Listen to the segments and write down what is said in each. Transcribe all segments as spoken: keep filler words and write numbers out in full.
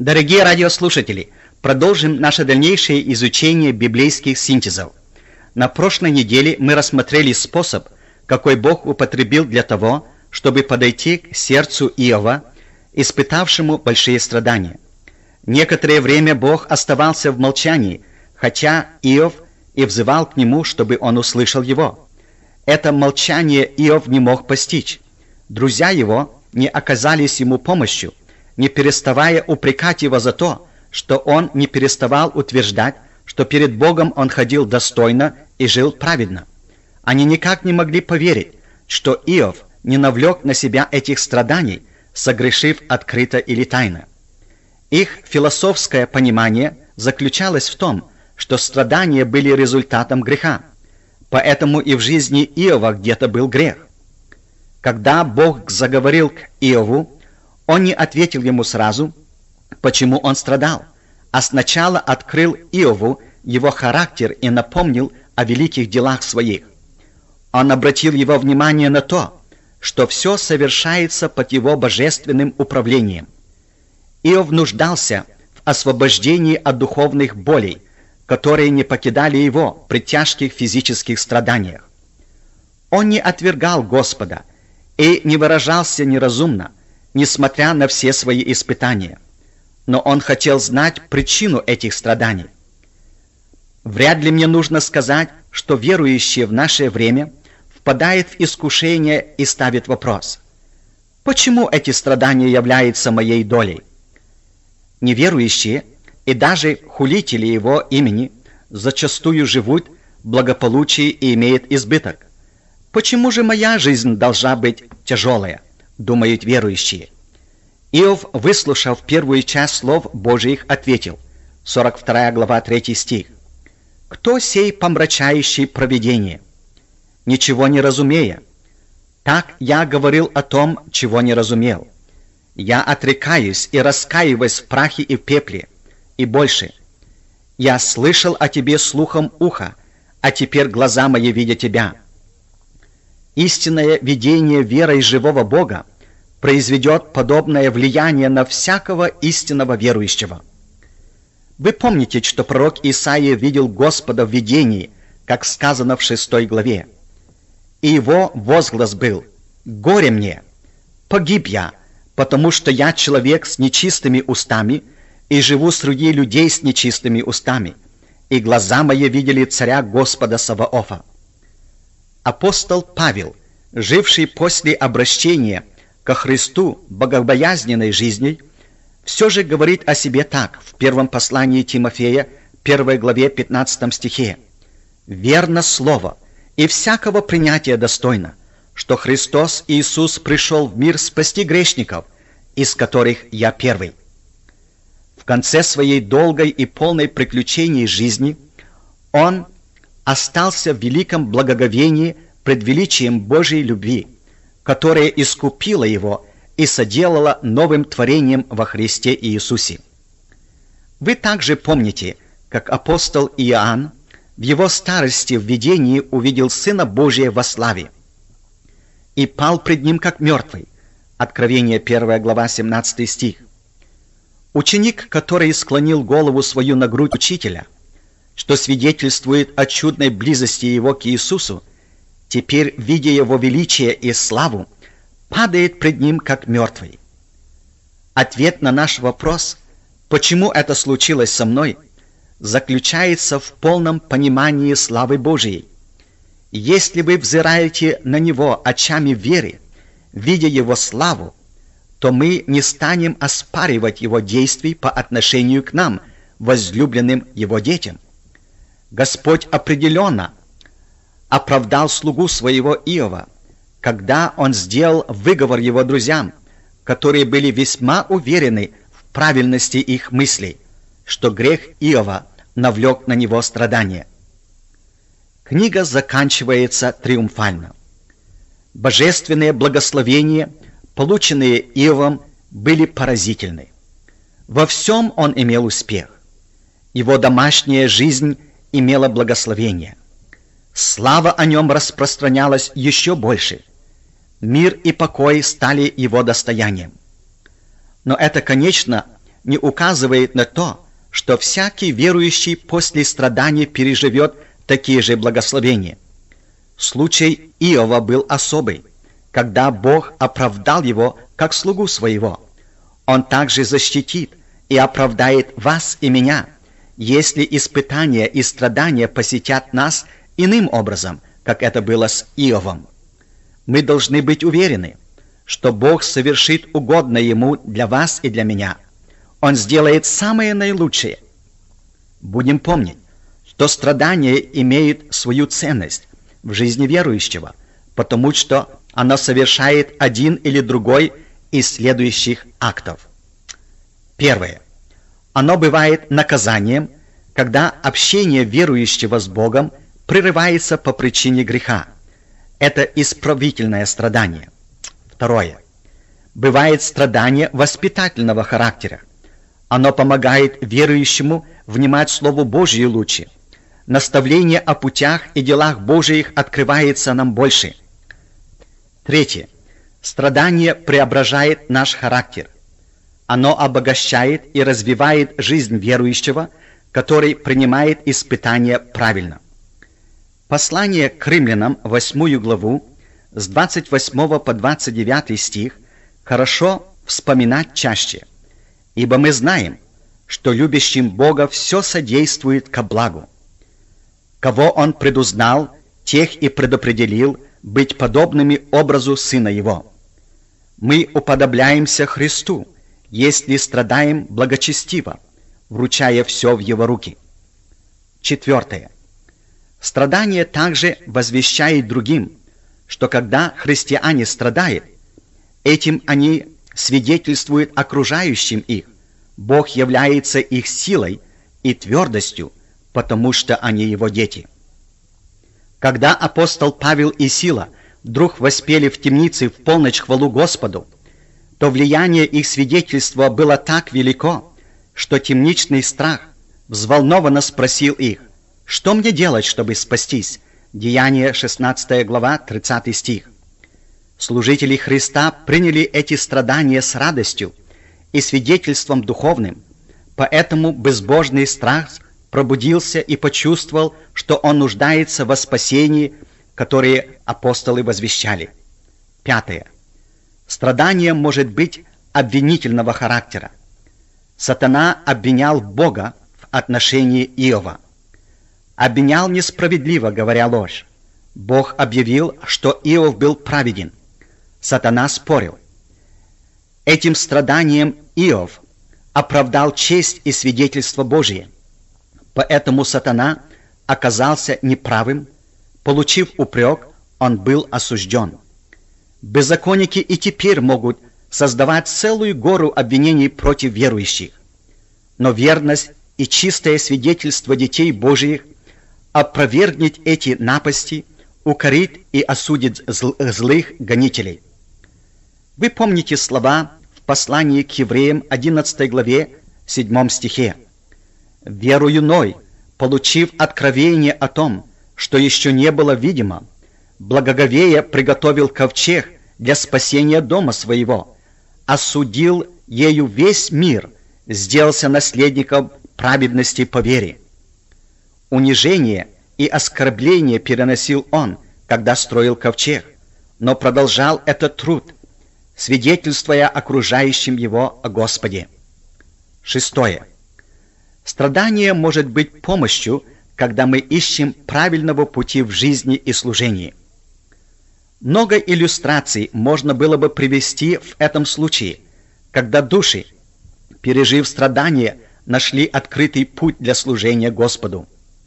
Дорогие радиослушатели, продолжим наше дальнейшее изучение библейских синтезов. На прошлой неделе мы рассмотрели способ, какой Бог употребил для того, чтобы подойти к сердцу Иова, испытавшему большие страдания. Некоторое время Бог оставался в молчании, хотя Иов и взывал к нему, чтобы он услышал его. Это молчание Иов не мог постичь. Друзья его не оказались ему помощью, не переставая упрекать его за то, что он не переставал утверждать, что перед Богом он ходил достойно и жил праведно. Они никак не могли поверить, что Иов не навлек на себя этих страданий, согрешив открыто или тайно. Их философское понимание заключалось в том, что страдания были результатом греха, поэтому и в жизни Иова где-то был грех. Когда Бог заговорил к Иову, он не ответил ему сразу, почему он страдал, а сначала открыл Иову его характер и напомнил о великих делах своих. Он обратил его внимание на то, что все совершается под его божественным управлением. Иов нуждался в освобождении от духовных болей, которые не покидали его при тяжких физических страданиях. Он не отвергал Господа и не выражался неразумно, несмотря на все свои испытания. Но он хотел знать причину этих страданий. Вряд ли мне нужно сказать, что верующие в наше время впадают в искушение и ставят вопрос: почему эти страдания являются моей долей? Неверующие и даже хулители его имени зачастую живут в благополучии и имеют избыток. Почему же моя жизнь должна быть тяжелая, думают верующие. Иов, выслушав первую часть слов Божьих, ответил, сорок вторая глава, третий стих: «Кто сей помрачающий провидение, ничего не разумея? Так я говорил о том, чего не разумел. Я отрекаюсь и раскаиваюсь в прахе и в пепле, и больше. Я слышал о тебе слухом уха, а теперь глаза мои видят тебя». Истинное видение верой живого Бога произведет подобное влияние на всякого истинного верующего. Вы помните, что пророк Исаия видел Господа в видении, как сказано в шестой главе. И его возглас был: «Горе мне! Погиб я, потому что я человек с нечистыми устами и живу среди людей с нечистыми устами, и глаза мои видели царя Господа Саваофа». Апостол Павел, живший после обращения ко Христу богобоязненной жизнью, все же говорит о себе так в первом послании Тимофея, первой главе, пятнадцатом стихе: «Верно слово, и всякого принятия достойно, что Христос Иисус пришел в мир спасти грешников, из которых я первый». В конце своей долгой и полной приключений жизни он остался в великом благоговении пред величием Божьей любви, которая искупила его и соделала новым творением во Христе Иисусе. Вы также помните, как апостол Иоанн в его старости в видении увидел Сына Божия во славе и пал пред Ним как мертвый. Откровение первая глава, семнадцатый стих. Ученик, который склонил голову свою на грудь учителя, что свидетельствует о чудной близости его к Иисусу, теперь, видя его величие и славу, падает пред Ним как мертвый. Ответ на наш вопрос, почему это случилось со мной, заключается в полном понимании славы Божией. Если вы взираете на Него очами веры, видя Его славу, то мы не станем оспаривать Его действий по отношению к нам, возлюбленным Его детям. Господь определенно оправдал слугу своего Иова, когда он сделал выговор его друзьям, которые были весьма уверены в правильности их мыслей, что грех Иова навлек на него страдания. Книга заканчивается триумфально. Божественные благословения, полученные Иовом, были поразительны. Во всем он имел успех. Его домашняя жизнь имела благословение. Слава о нем распространялась еще больше. Мир и покой стали его достоянием. Но это, конечно, не указывает на то, что всякий верующий после страдания переживет такие же благословения. Случай Иова был особый, когда Бог оправдал его как слугу своего. Он также защитит и оправдает вас и меня, если испытания и страдания посетят нас иным образом, как это было с Иовом. Мы должны быть уверены, что Бог совершит угодное Ему для вас и для меня. Он сделает самое наилучшее. Будем помнить, что страдание имеет свою ценность в жизни верующего, потому что оно совершает один или другой из следующих актов. Первое. Оно бывает наказанием, когда общение верующего с Богом прерывается по причине греха. Это исправительное страдание. Второе. Бывает страдание воспитательного характера. Оно помогает верующему внимать Слову Божьему лучше. Наставление о путях и делах Божиих открывается нам больше. Третье. Страдание преображает наш характер. Оно обогащает и развивает жизнь верующего, который принимает испытания правильно. Послание к римлянам, восьмую главу, с двадцать восьмого по двадцать девятый стих, хорошо вспоминать чаще, ибо мы знаем, что любящим Бога все содействует ко благу. Кого Он предузнал, тех и предопределил быть подобными образу Сына Его. Мы уподобляемся Христу, если страдаем благочестиво, вручая все в Его руки. Четвертое. Страдание также возвещает другим, что когда христиане страдают, этим они свидетельствуют окружающим их. Бог является их силой и твердостью, потому что они Его дети. Когда апостол Павел и Сила вдруг воспели в темнице в полночь хвалу Господу, то влияние их свидетельства было так велико, что темничный страх взволнованно спросил их: «Что мне делать, чтобы спастись?» Деяние шестнадцатая глава, тридцатый стих. Служители Христа приняли эти страдания с радостью и свидетельством духовным, поэтому безбожный страх пробудился и почувствовал, что он нуждается во спасении, которое апостолы возвещали. Пятое. Страдание может быть обвинительного характера. Сатана обвинял Бога в отношении Иова. Обвинял несправедливо, говоря ложь. Бог объявил, что Иов был праведен. Сатана спорил. Этим страданием Иов оправдал честь и свидетельство Божие. Поэтому Сатана оказался неправым. Получив упрек, он был осужден. Беззаконники и теперь могут создавать целую гору обвинений против верующих. Но верность и чистое свидетельство детей Божиих опровергнет эти напасти, укорит и осудит зл- злых гонителей. Вы помните слова в послании к евреям одиннадцатой главе, седьмом стихе. «Верою Ной, получив откровение о том, что еще не было видимо, благоговея приготовил ковчег для спасения дома своего, осудил ею весь мир, сделался наследником праведности по вере». Унижение и оскорбление переносил он, когда строил ковчег, но продолжал этот труд, свидетельствуя окружающим его о Господе. Шестое. Страдание может быть помощью, когда мы ищем правильного пути в жизни и служении. Много иллюстраций можно было бы привести в этом случае, когда души, пережив страдания, нашли открытый путь для служения Господу.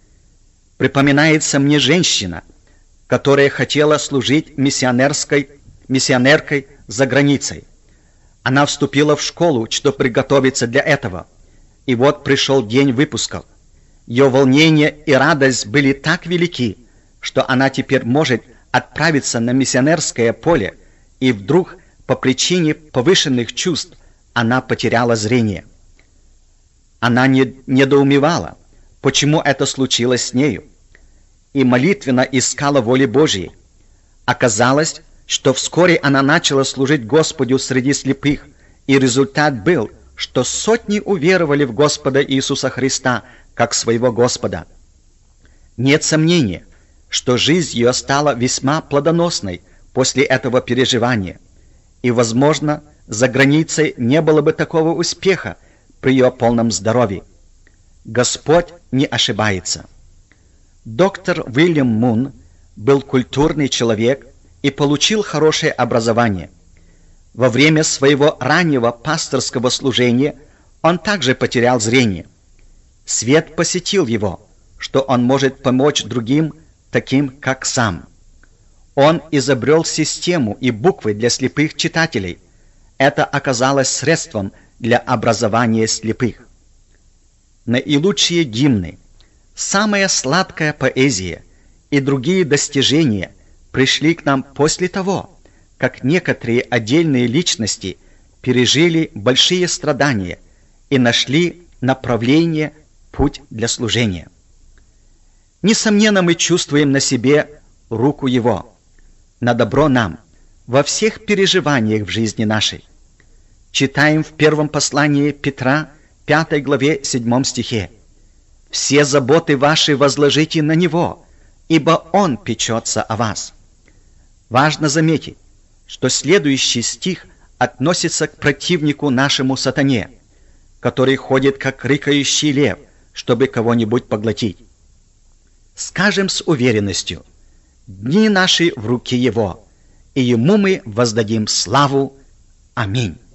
Припоминается мне женщина, которая хотела служить миссионерской, миссионеркой за границей. Она вступила в школу, чтобы приготовиться для этого. И вот пришел день выпусков. Ее волнение и радость были так велики, что она теперь может отправиться на миссионерское поле, и вдруг по причине повышенных чувств она потеряла зрение. Она не, недоумевала, почему это случилось с нею, и молитвенно искала воли Божьей. Оказалось, что вскоре она начала служить Господу среди слепых, и результат был, что сотни уверовали в Господа Иисуса Христа как своего Господа. Нет сомнения, что жизнь ее стала весьма плодоносной после этого переживания, и, возможно, за границей не было бы такого успеха при ее полном здоровье. Господь не ошибается. Доктор Уильям Мун был культурный человек и получил хорошее образование. Во время своего раннего пасторского служения он также потерял зрение. Свет посетил его, что он может помочь другим, таким как сам. Он изобрел систему и буквы для слепых читателей. Это оказалось средством для образования слепых. Наилучшие гимны, самая сладкая поэзия и другие достижения пришли к нам после того, как некоторые отдельные личности пережили большие страдания и нашли направление, путь для служения. Несомненно, мы чувствуем на себе руку Его, на добро нам, во всех переживаниях в жизни нашей. Читаем в первом послании Петра, пятой главе, седьмом стихе: «Все заботы ваши возложите на Него, ибо Он печется о вас». Важно заметить, что следующий стих относится к противнику нашему сатане, который ходит как рыкающий лев, чтобы кого-нибудь поглотить. Скажем с уверенностью: дни наши в руке Его, и Ему мы воздадим славу. Аминь.